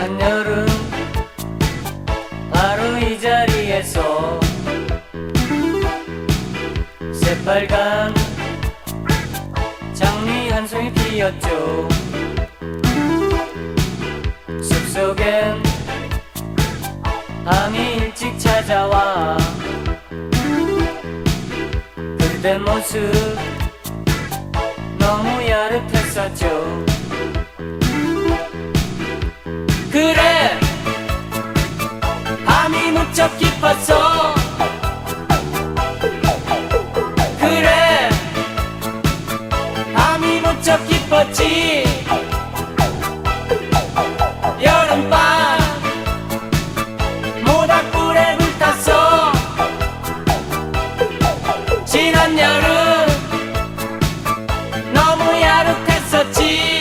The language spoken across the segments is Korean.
지난 여름 바로 이 자리에서 새빨간 장미 한 송이 피었죠. 숲속엔 밤이 일찍 찾아와 그대 모습 너무 야릇했었죠. 그래 밤이 무척 깊었어. 그래 밤이 무척 깊었지. 여름밤 모닥불에 불탔어. 지난 여름 너무 야릇했었지.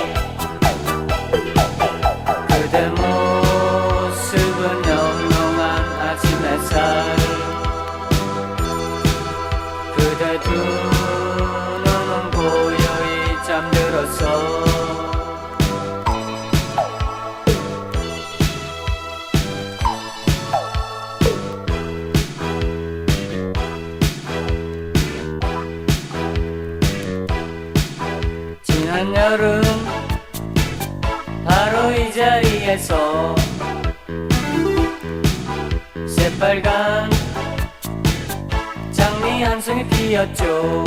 그대 모습은 영롱한 아침 햇살. 그대 두 눈은 고요히 잠들었어. 지난 여름 바로 이 자리에서 새빨간 장미 한 송이 피었죠.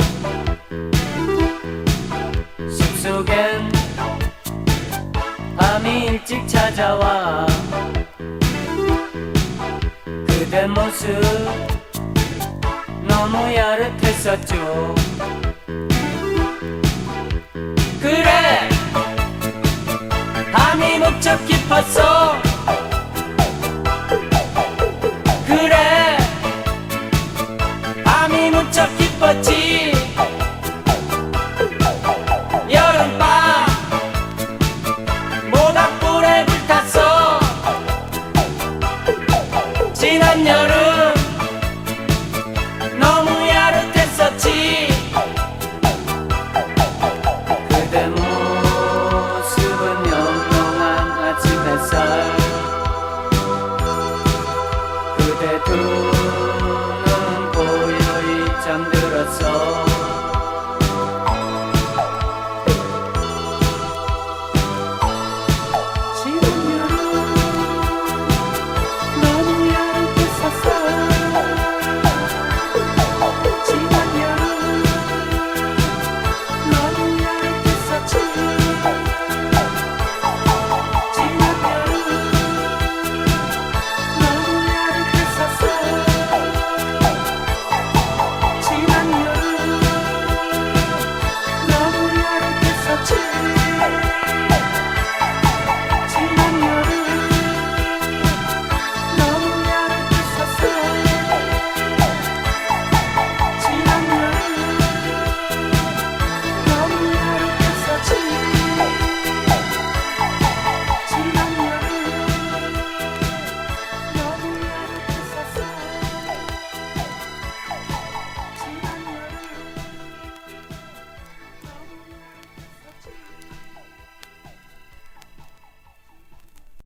숲속엔 밤이 일찍 찾아와 그대 모습 너무 야릇했었죠. 그래 밤이 무척 깊었어. 그래 밤이 무척 깊었지. 여름밤 모닥불에 불탔어. 지난 여름 너무 야릇했었지. 그대 모습은 영롱한 아침 햇살. 그대 두 눈은 고요히 잠들었어.